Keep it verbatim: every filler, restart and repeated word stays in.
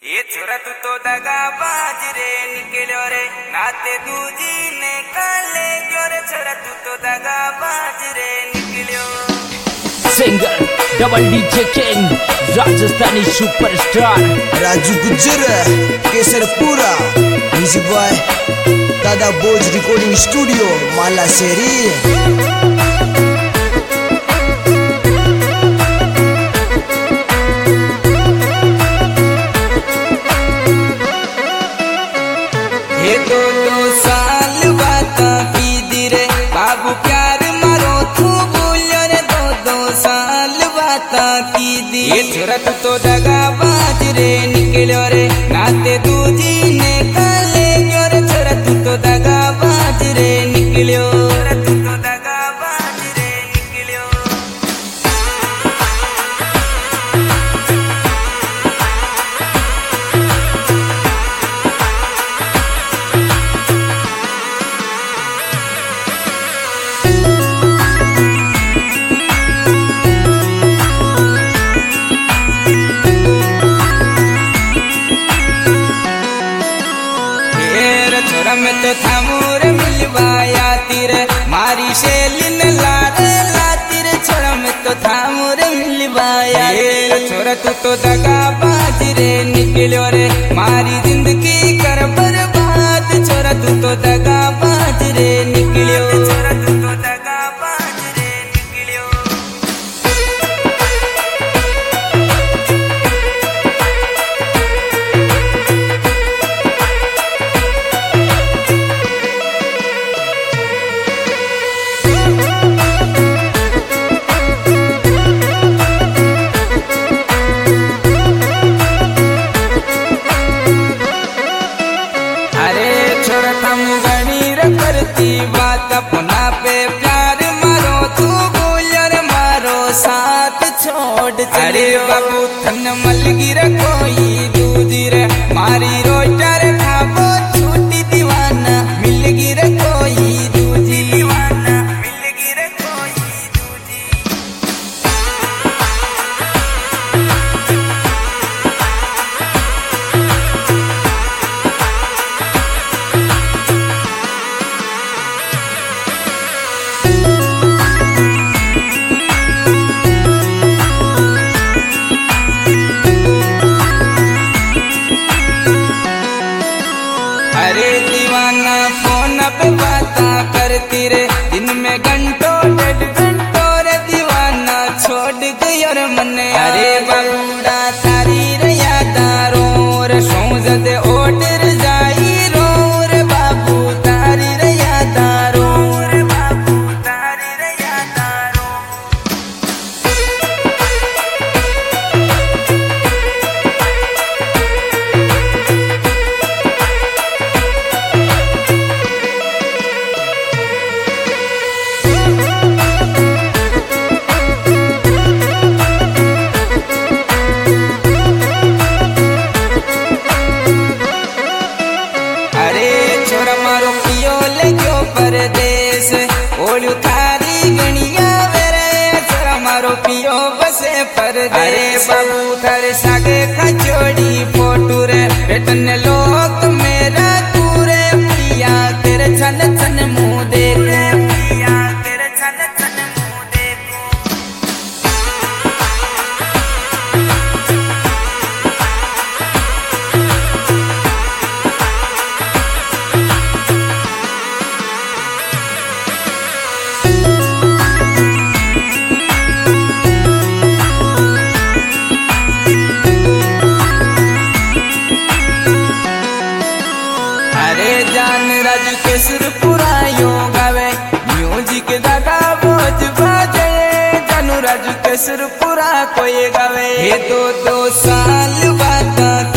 ये छोरा तू तो दगाबाज रे निकलो रे नाते दूजी ने काले जो रे छोरा तू तो दगाबाज रे निकलो। Singer double DJ king Rajasthani superstar Raju Gujjar Kesarpura music boy दादा बोज रिकॉर्डिंग स्टूडियो माला शेरी। ये दो दो साल बात की दिरे बाबू प्यार मारो तू बोलो रे दो दो साल बात की दी। ये छोरा तू तो दगाबाज रे निकलो रे नाते दूजी ने काले जो रे छोरा तू तो दगाबाज रे निकलो। तू तो दगाबाज रे निकलो। छोरा में तो थामूर मिलवाया तीरे मारी शेलिन लारे लातीर छोरा में तो थामूर मिलवाया छोरा तू तो दगाबाज रे निकलो रे मारी जिंदगी कर बर्बाद छोरा तू तो दगाबाज रे निकलो। छोरा तू तो दगाबाज रे निकलो। करती बात अपना पे प्यार मारो तू बोलर मारो साथ छोड़ अरे बाबू थन मलगिर कोई दूधिर मारी रोटर खाबो छूटी दीवाना मिलगिर कोई दूजी दीवाना मिलगिर कोई दूजी। अरे दीवाना फोन पे बाता करती रे दिन में घंटों डेढ़ घंटों रे दीवाना छोड़ गई और मने अरे बाबूड़ा तारी रे यादारो रे सोज दे ओटर जाई रो रे बाबू तारी रे यादारो रे बाबू तारी रे यादारो। मारो पियो ले क्यों परदेश ओलू थारी गणिया वेरे छोरा मारो पियो बसे परदेश। अरे बाबू थारे सागे खचोड़ी फोटू रे बेटन लोग मेरा तूरे पिया तेरे छन छन मुँह देखे पिया तेरे छन छन मुँह देखो। जान राजू केसरपुरा यो गावे म्यूजिक दादा बोझ बाजे जानू राजू केसरपुरा कोई गावे। ये दो दो साल बात